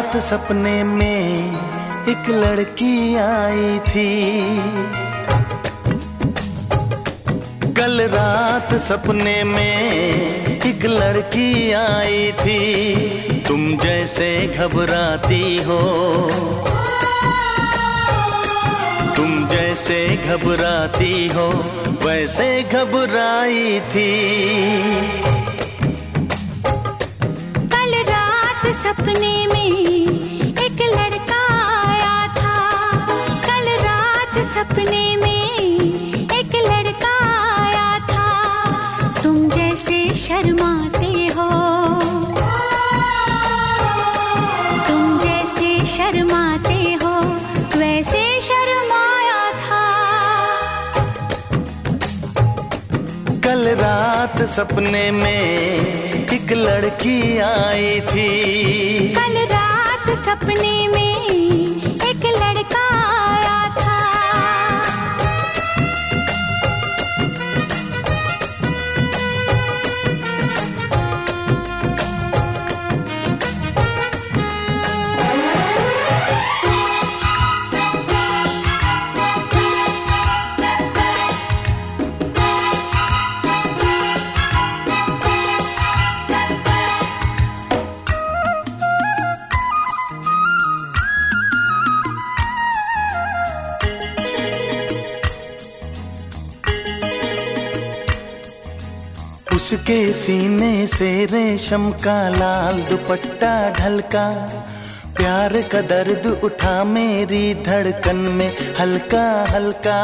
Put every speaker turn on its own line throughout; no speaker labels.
रात सपने में एक लड़की आई थी। कल रात सपने में एक लड़की आई थी। तुम जैसे घबराती हो, तुम जैसे घबराती हो वैसे घबराई थी।
कल रात सपने में एक लड़का आया था। कल रात सपने में एक लड़का आया था। तुम जैसे शर्माते हो, तुम जैसे शर्माते हो वैसे शर्माया था।
कल रात सपने में एक लड़की आई थी।
कल रात सपने में एक लड़का आया था।
उसके सीने से रेशम का लाल दुपट्टा ढलका। प्यार का दर्द उठा मेरी धड़कन में हल्का हल्का।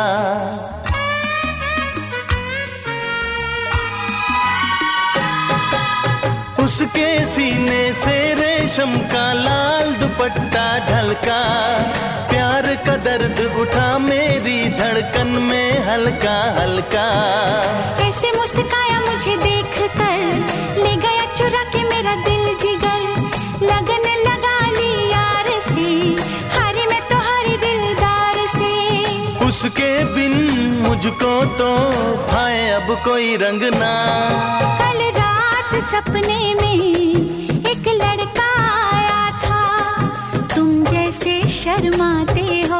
उसके सीने से रेशम का लाल दुपट्टा ढलका। प्यार का दर्द उठा मेरी धड़कन में हल्का हल्का।
कैसे मुस्काया मुझे देख कर, ले गया चुरा के मेरा दिल जिगर। लगन लगा ली यार से, हारी मैं तो हारी दिलदार से।
उसके बिन मुझको तो भाए अब कोई रंग ना।
कल रात सपने में एक लड़का आया था। तुम जैसे शर्माते हो,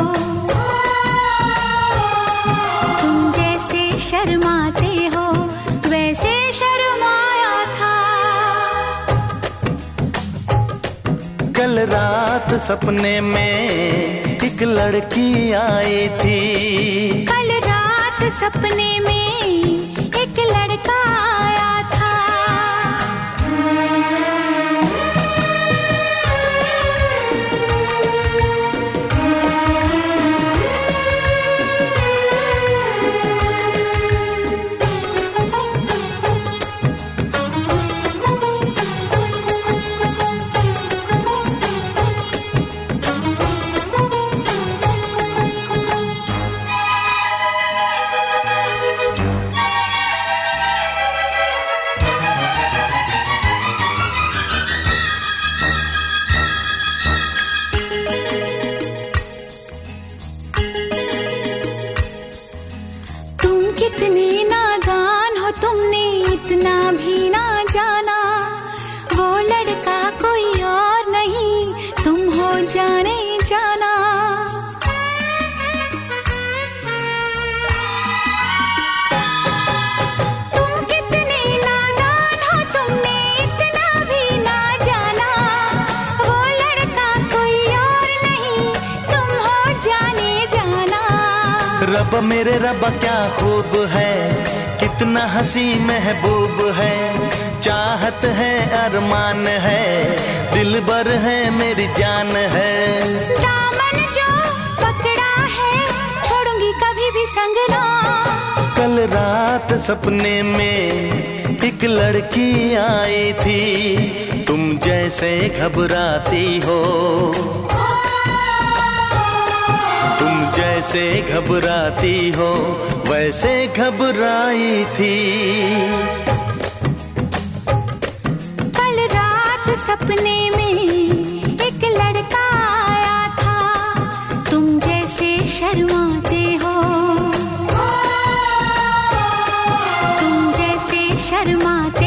तुम जैसे शर्माते हो वैसे शर्माया था।
कल रात सपने में एक लड़की आई थी।
कल रात सपने में एक लड़का आया था। कितने नादान हो, तुमने इतना भी ना जाना। वो लड़का कोई और नहीं, तुम हो जाने जाना। तुम कितने नादान हो, तुमने इतना भी ना जाना। वो लड़का कोई और नहीं, तुम हो जाने जाना।
रब मेरे रब क्या खूब है, कितना हंसी महबूब है। चाहत है अरमान है, दिलबर है मेरी जान है।
दामन जो पकड़ा है छोड़ूंगी कभी भी संग ना।
कल रात सपने में एक लड़की आई थी। तुम जैसे घबराती हो, तुम जैसे घबराती हो वैसे घबराई थी।
कल रात सपने में एक लड़का आया था। तुम जैसे शर्माते हो, तुम जैसे शर्माते